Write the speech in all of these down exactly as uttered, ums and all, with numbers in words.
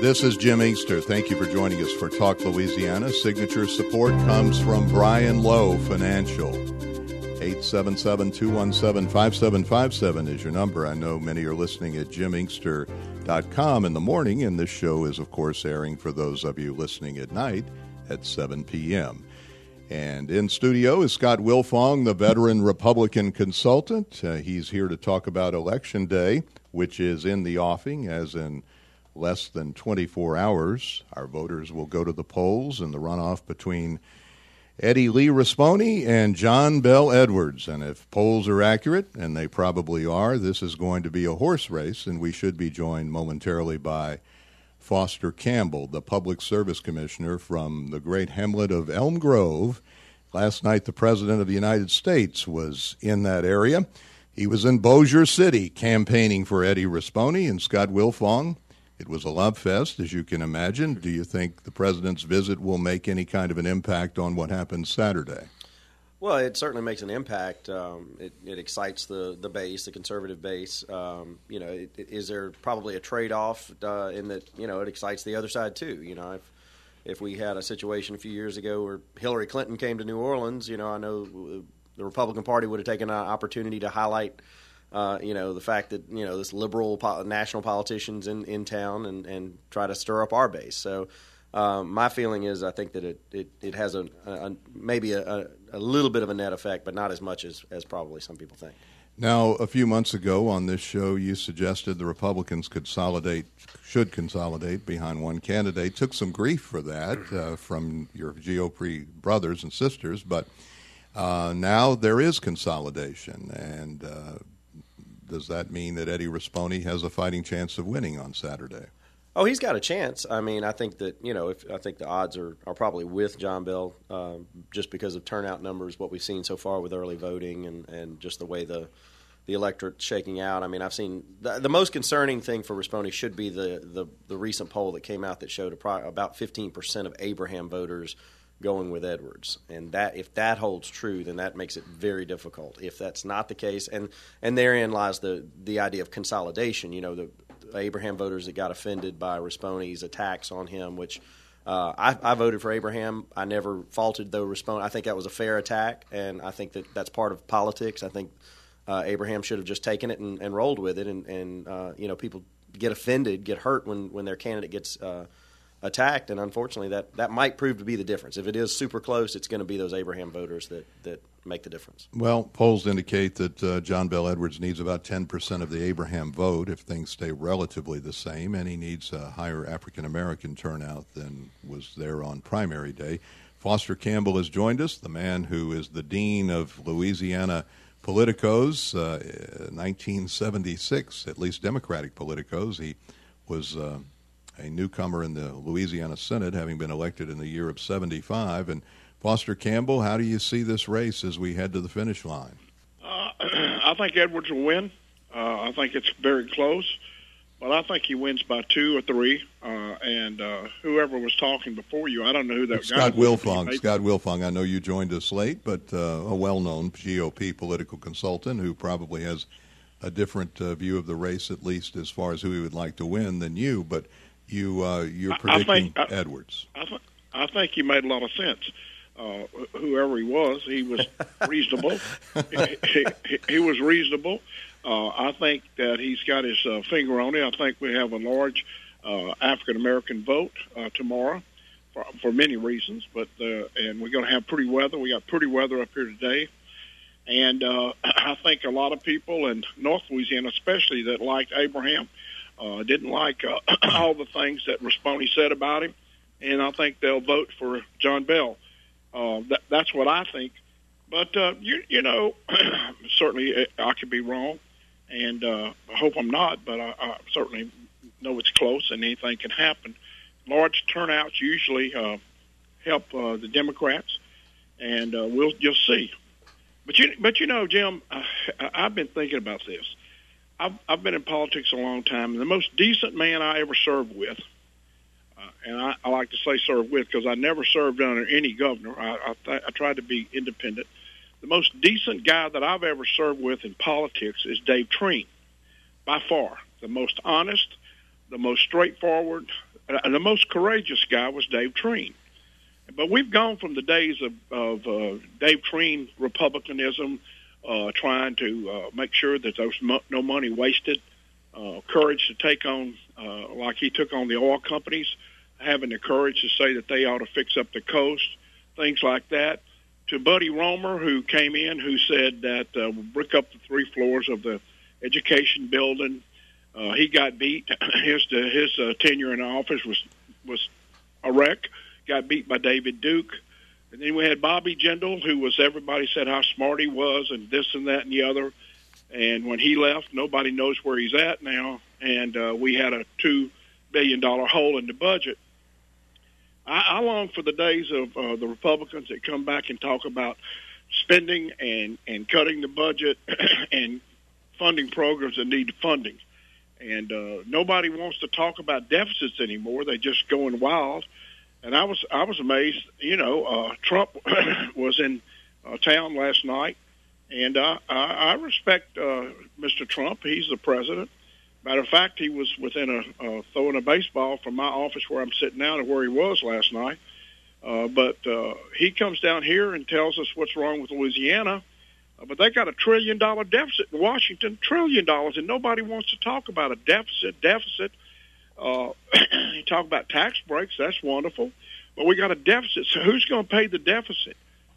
This is Jim Inkster. Thank you for joining us for Talk Louisiana. Signature support comes from Brian Lowe Financial. eight seven seven, two one seven, five seven five seven is your number. I know many are listening at jim inkster dot com in the morning, and this show is, of course, airing for those of you listening at night at seven p.m. And in studio is Scott Wilfong, the veteran Republican consultant. Uh, he's here to talk about Election Day, which is in the offing, as in less than twenty-four hours. Our voters will go to the polls in the runoff between Eddie Lee Rispone and John Bel Edwards. And if polls are accurate, and they probably are, this is going to be a horse race, and we should be joined momentarily by Foster Campbell, the Public Service Commissioner from the great hamlet of Elm Grove. Last night, the President of the United States was in that area. He was in Bossier City campaigning for Eddie Rispone and Scott Wilfong. It was a love fest, as you can imagine. Do you think the President's visit will make any kind of an impact on what happens Saturday? Well, it certainly makes an impact. Um, it, it excites the, the base, the conservative base. Um, you know, it, it, is there probably a trade-off uh, in that, you know, it excites the other side too? You know, if if we had a situation a few years ago where Hillary Clinton came to New Orleans, you know, I know the Republican Party would have taken an opportunity to highlight Uh, you know, the fact that, you know, this liberal po- national politicians in, in town and, and try to stir up our base. So um, my feeling is I think that it, it, it has a, a maybe a, a little bit of a net effect, but not as much as, as probably some people think. Now, a few months ago on this show, you suggested the Republicans consolidate, should consolidate behind one candidate. Took some grief for that uh, from your G O P brothers and sisters, but uh, now there is consolidation, and uh, does that mean that Eddie Rispone has a fighting chance of winning on Saturday? Oh, he's got a chance. I mean, I think that, you know, if I think the odds are, are probably with John Bel uh, just because of turnout numbers, what we've seen so far with early voting and, and just the way the the electorate's shaking out. I mean, I've seen the, the most concerning thing for Rispone should be the, the, the recent poll that came out that showed a, about fifteen percent of Abraham voters going with Edwards, and that if that holds true, then that makes it very difficult. If that's not the case, and and therein lies the the idea of consolidation. You know, the, the Abraham voters that got offended by Rispone's attacks on him, which uh, I, I voted for Abraham. I never faulted though Rispone. I think that was a fair attack, and I think that that's part of politics. I think uh, Abraham should have just taken it and, and rolled with it, and and uh, you know, people get offended, get hurt when when their candidate gets Uh, attacked, and unfortunately that, that might prove to be the difference. If it is super close, it's going to be those Abraham voters that, that make the difference. Well, polls indicate that uh, John Bel Edwards needs about ten percent of the Abraham vote if things stay relatively the same, and he needs a higher African-American turnout than was there on primary day. Foster Campbell has joined us, the man who is the dean of Louisiana politicos, uh, nineteen seventy-six, at least Democratic politicos. He was Uh, a newcomer in the Louisiana Senate, having been elected in the year of seventy-five. And Foster Campbell, how do you see this race as we head to the finish line? Uh, I think Edwards will win. Uh, I think it's very close, but I think he wins by two or three. Uh, and uh, whoever was talking before you, I don't know who that it's guy Scott was. Wilfong. Scott Wilfong. I know you joined us late, but uh, a well-known G O P political consultant who probably has a different uh, view of the race, at least as far as who he would like to win, than you. But You, uh, you're predicting I think, I, Edwards. I, th- I think he made a lot of sense. Uh, whoever he was, he was reasonable. he, he, he was reasonable. Uh, I think that he's got his uh, finger on it. I think we have a large uh, African-American vote uh, tomorrow for, for many reasons. But uh, and we're going to have pretty weather. We got pretty weather up here today. And uh, I think a lot of people in North Louisiana, especially that liked Abraham, Uh, didn't like uh, all the things that Rispone said about him, and I think they'll vote for John Bel. Uh, that, that's what I think. But, uh, you, you know, certainly I could be wrong, and uh, I hope I'm not, but I, I certainly know it's close and anything can happen. Large turnouts usually uh, help uh, the Democrats, and uh, we'll just see. But, you, but you know, Jim, I, I've been thinking about this. I've, I've been in politics a long time, and the most decent man I ever served with, uh, and I, I like to say served with because I never served under any governor. I, I, th- I tried to be independent. The most decent guy that I've ever served with in politics is Dave Treen, by far. The most honest, the most straightforward, uh, the most courageous guy was Dave Treen. But we've gone from the days of, of uh, Dave Treen Republicanism, uh, trying to uh, make sure that there's mo- no money wasted, uh, courage to take on, uh, like he took on the oil companies, having the courage to say that they ought to fix up the coast, things like that, to Buddy Roemer, who came in, who said that uh, we'll brick up the three floors of the education building. Uh, he got beat. His his uh, tenure in office was was a wreck. Got beat by David Duke. And then we had Bobby Jindal, who was, everybody said how smart he was and this and that and the other. And when he left, nobody knows where he's at now. And uh, we had a two billion dollars hole in the budget. I, I long for the days of uh, the Republicans that come back and talk about spending and, and cutting the budget and funding programs that need funding. And uh, nobody wants to talk about deficits anymore. They're just going wild. And I was I was amazed. You know, uh, Trump was in uh, town last night, and uh, I, I respect uh, Mister Trump. He's the president. Matter of fact, he was within a uh, throwing a baseball from my office where I'm sitting now to where he was last night. Uh, but uh, he comes down here and tells us what's wrong with Louisiana. Uh, but they got a trillion dollar deficit in Washington, trillion dollars, and nobody wants to talk about a deficit. Deficit. Uh, you talk about tax breaks, that's wonderful, but we got a deficit, so who's going to pay the deficit?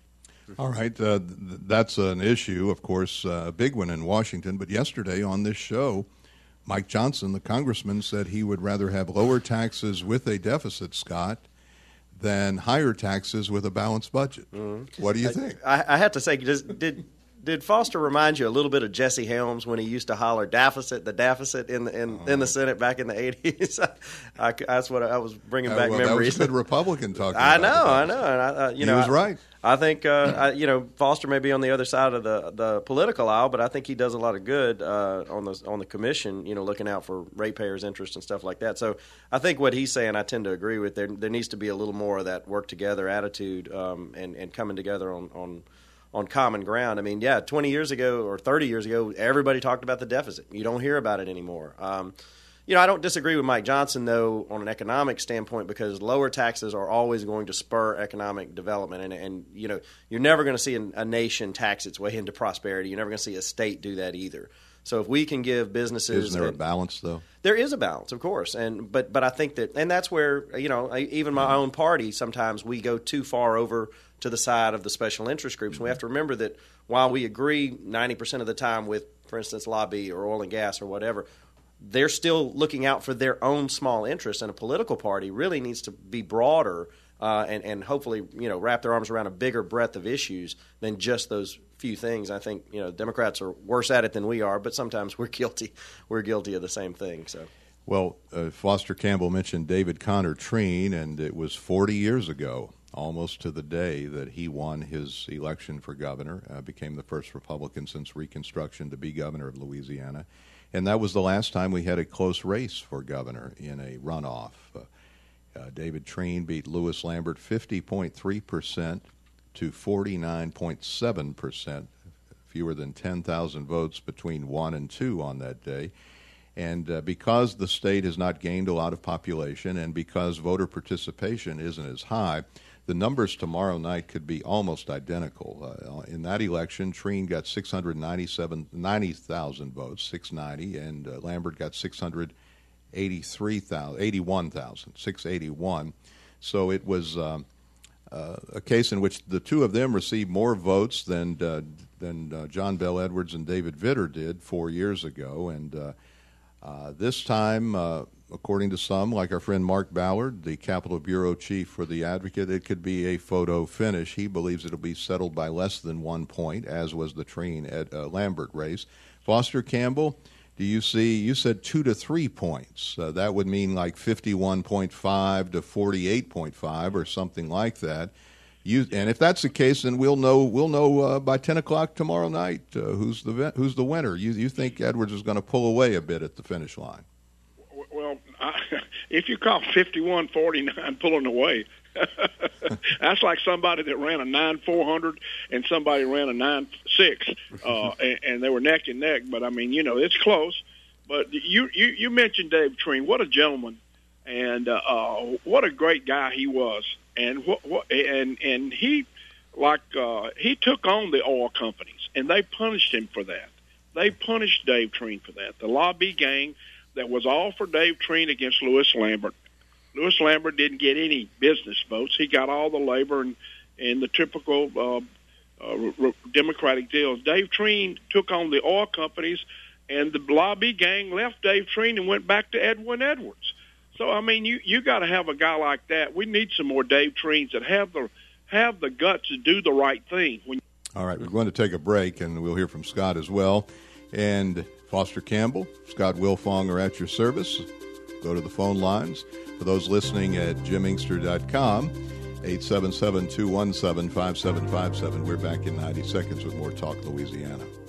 All right, uh, th- that's an issue, of course, uh, a big one in Washington, but yesterday on this show, Mike Johnson, the congressman, said he would rather have lower taxes with a deficit, Scott, than higher taxes with a balanced budget. Mm-hmm. What do you think? I, I have to say, does, did Did Foster remind you a little bit of Jesse Helms when he used to holler "deficit, the deficit" in the in, oh. in the Senate back in the eighties? I, that's what I was bringing back uh, well, memories. That was a good Republican talking. I about know, I know, and I, uh, you he know, was I, right. I think uh, I, you know Foster may be on the other side of the, the political aisle, but I think he does a lot of good uh, on the on the commission. You know, looking out for ratepayers' interest and stuff like that. So I think what he's saying, I tend to agree with. There there needs to be a little more of that work together attitude um, and and coming together on. on on common ground. I mean, yeah, twenty years ago or thirty years ago, everybody talked about the deficit. You don't hear about it anymore. Um, you know, I don't disagree with Mike Johnson, though, on an economic standpoint, because lower taxes are always going to spur economic development. And, and you know, you're never going to see a, a nation tax its way into prosperity. You're never going to see a state do that either. So if we can give businesses... Isn't there and, a balance, though? There is a balance, of course. and But but I think that... And that's where, you know, even my own party, sometimes we go too far over to the side of the special interest groups. Mm-hmm. We have to remember that while we agree ninety percent of the time with, for instance, lobby or oil and gas or whatever, they're still looking out for their own small interests. And a political party really needs to be broader uh, and, and hopefully, you know, wrap their arms around a bigger breadth of issues than just those few things. I think, you know, Democrats are worse at it than we are, but sometimes we're guilty. We're guilty of the same thing. So, well, uh, Foster Campbell mentioned David Connor Treen, and it was forty years ago, almost to the day, that he won his election for governor, uh, became the first Republican since Reconstruction to be governor of Louisiana. And that was the last time we had a close race for governor in a runoff. Uh, uh, David Treen beat Louis Lambert fifty point three percent to forty-nine point seven percent, fewer than ten thousand votes between one and two on that day. And uh, because the state has not gained a lot of population and because voter participation isn't as high, the numbers tomorrow night could be almost identical. Uh, in that election, Treen got six hundred ninety-seven, ninety thousand votes, six ninety, and uh, Lambert got six hundred eighty-three thousand, eighty-one thousand, six eighty-one. So it was um, uh, a case in which the two of them received more votes than uh, than uh, John Bel Edwards and David Vitter did four years ago, and uh, uh, this time. Uh, According to some, like our friend Mark Ballard, the Capitol Bureau chief for the Advocate, it could be a photo finish. He believes it'll be settled by less than one point, as was the Treen at uh, Lambert race. Foster Campbell, do you see, you said two to three points. Uh, that would mean like fifty-one point five to forty-eight point five or something like that. You, and if that's the case, then we'll know we'll know uh, by ten o'clock tomorrow night uh, who's the who's the winner. You, you think Edwards is going to pull away a bit at the finish line? Well, I, if you call fifty-one forty-nine pulling away, that's like somebody that ran a nine four hundred and somebody ran a nine six, uh, and, and they were neck and neck. But I mean, you know, it's close. But you you, you mentioned Dave Treen. What a gentleman! And uh, uh, what a great guy he was. And what, what and and he like uh, he took on the oil companies, and they punished him for that. They punished Dave Treen for that. The lobby gang that was all for Dave Treen against Louis Lambert. Louis Lambert didn't get any business votes. He got all the labor and, and the typical uh, uh, re- Democratic deals. Dave Treen took on the oil companies, and the lobby gang left Dave Treen and went back to Edwin Edwards. So, I mean, you, you got to have a guy like that. We need some more Dave Treens that have the have the guts to do the right thing. When All right, we're going to take a break, and we'll hear from Scott as well. And Foster Campbell, Scott Wilfong are at your service. Go to the phone lines. For those listening at jim inkster dot com, eight seven seven, two one seven, five seven five seven. We're back in ninety seconds with more Talk Louisiana.